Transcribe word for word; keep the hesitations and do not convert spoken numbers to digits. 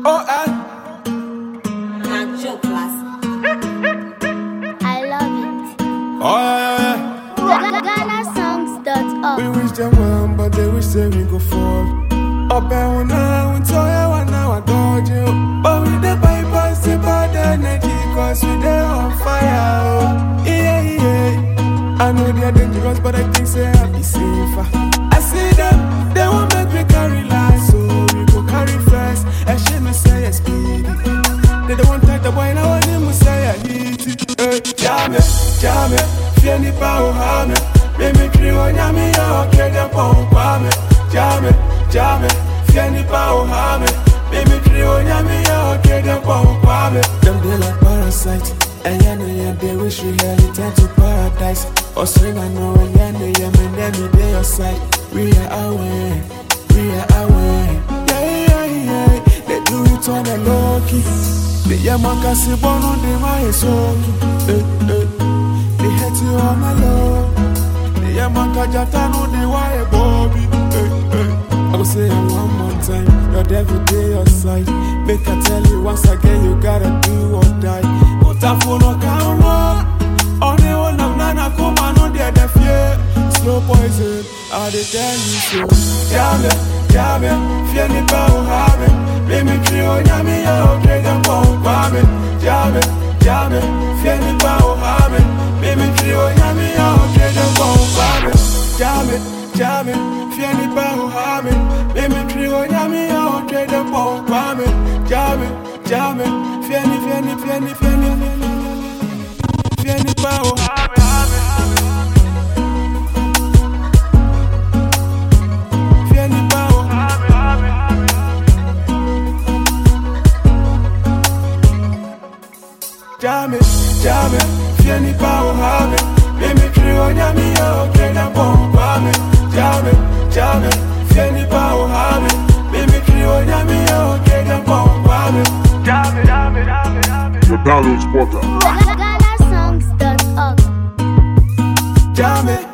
Oh, I. I love it. Oh, yeah, yeah, Ghana songs dot org. yeah. We wish them well, but they wish they we go fall. Up and now, and so I want now I dodge you. But we the bypass the bad energy, cause we they on fire. Yeah, yeah. I know they're dangerous, but I think say I'll be safer. I see them, they won't make me carry last, so we go carry first. And she me say it's speedy. They don't want to touch the boy, now I need to say I need it. Hey, jam it, jam it, fear ni pa o ha me. Baby, three on yami, okay, them pong pa me. Jam it, jam it, fear ni pa o ha me. Baby, three on yami, okay, them pong pa me. Them they like parasite, and yeah, no, yeah, they wish we had return to paradise. Or swing I know, and yeah, no, yeah, man, then we day your side. We are away, we are away. Yeah, yeah, yeah, they do it on the low key. The Yamaka Sibon on the my soul. They hate you on my love. The Yamaka Jatan on the wire, Bobby. I will say it one more time. Your devil day your side. Make I tell you once again, you gotta do or die. Put a phone on camera. On the one of Nana come and on the other fear. Slow poison, I dey tell you so. Jam it, jam it, fear ni pa o ha me. Baby, three on yami, okay, them pong pa me. Jam it, jam it, fear ni pa o ha me. Baby, three on yami, okay, them pong pa me. Jam it, jam it, fear ni pa o ha me. Baby, three on yami, okay, them pong pa me. Jam it, jam it, fear ni, fear ni, fear ni, fear ni, fear ni pa o ha me, ha me, ha me. Jam it, jam it, fear ni pa o ha me. Baby, three on yami, okay, them pong pa me. Jam it, jam it, fear ni pa o ha me. Baby, three on yami, okay, them pong pa me. Jam it, jam it, jam it, jam it. Your download spotter. Ghana songs dot org. Jam it.